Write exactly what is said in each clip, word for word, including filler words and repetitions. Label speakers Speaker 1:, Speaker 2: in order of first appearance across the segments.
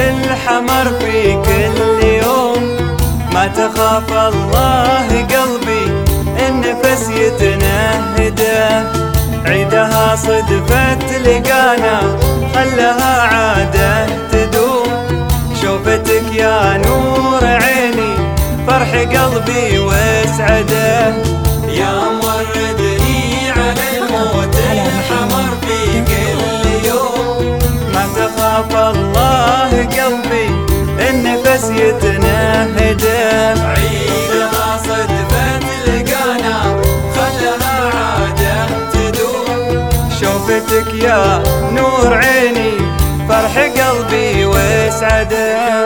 Speaker 1: الحمر في كل يوم. ما تخاف الله قلبي النفس يتنهده، عيدها صدفة لقانا خلها عادة تدوم. شوفتك يا نور عيني فرح قلبي واسعده، يا موردني على الموت الحمر في كل يوم. ما تخاف الله قلبي النفس يتنهده، عيدها صدفة لقانا خلها عادة تدوم. شوفتك يا نور عيني فرح قلبي واسعده.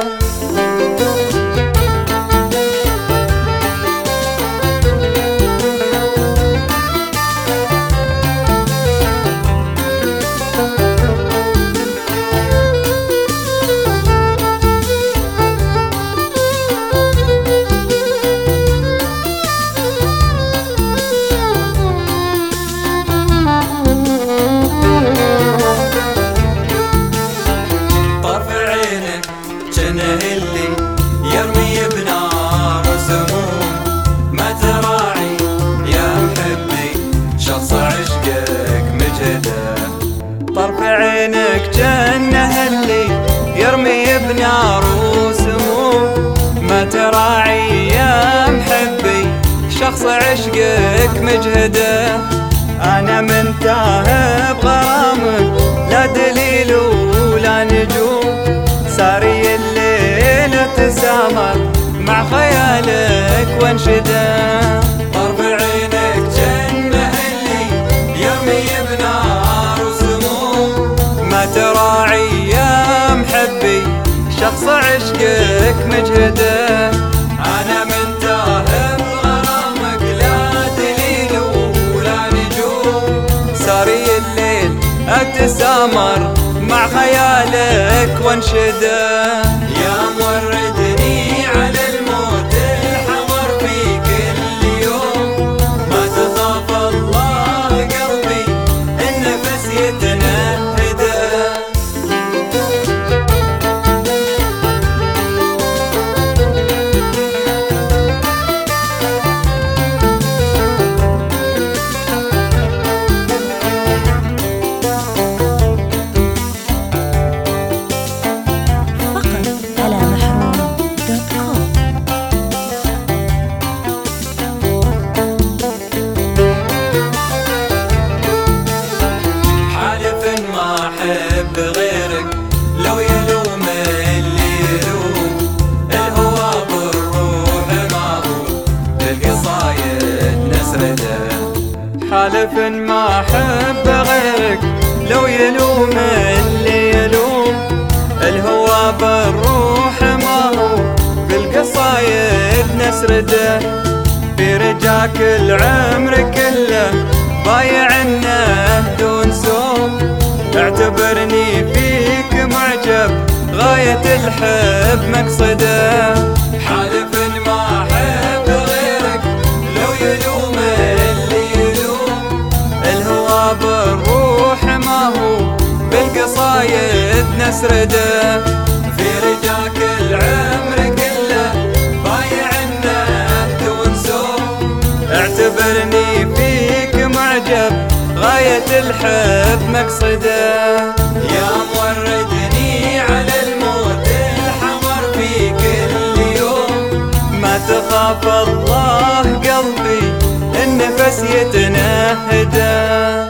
Speaker 1: اللي يرمي بنار وسموم، ما تراعي يا محبي شخص عشقك مجهده. طرف عينك جنه اللي يرمي بنار وسموم، ما تراعي يا محبي شخص عشقك مجهده. انا من تاه بغرامك لا دليل ولا نجوم، ساري الليل تسامر مع خيالك وانشده. طرف عينك جنه اللي يرمي بنار وسموم، ما تراعي يا محبي شخص عشقك مجهده. انا من تاه بغرامك لا دليل ولا نجوم، ساري الليل اتسامر مع خيالك وانشده. يا موردني على الموت الحمر في كل يوم، ما تخاف الله قلبي النفس يتنهده. بغيرك لو يلوم اللي يلوم، الهوى بالروح ما هو بالقصايد نسرده. حالف ما احب غيرك لو يلوم اللي يلوم، الهوى بالروح ما هو بالقصايد نسرده. في رجاك العمر كله بايعنه دون سوم، اعتبرني فيك معجب غاية الحب مقصده. حالف ما احب غيرك لو يلوم اللي يلوم، الهوى بالروح ما هو بالقصايد نسرده. في رجاك العمر كله بايعنه دون سوم، اعتبرني فيك معجب غاية الحب مقصده. يا موردني على الموت الحمر في كل يوم، ما تخاف الله قلبي النفس يتنهده.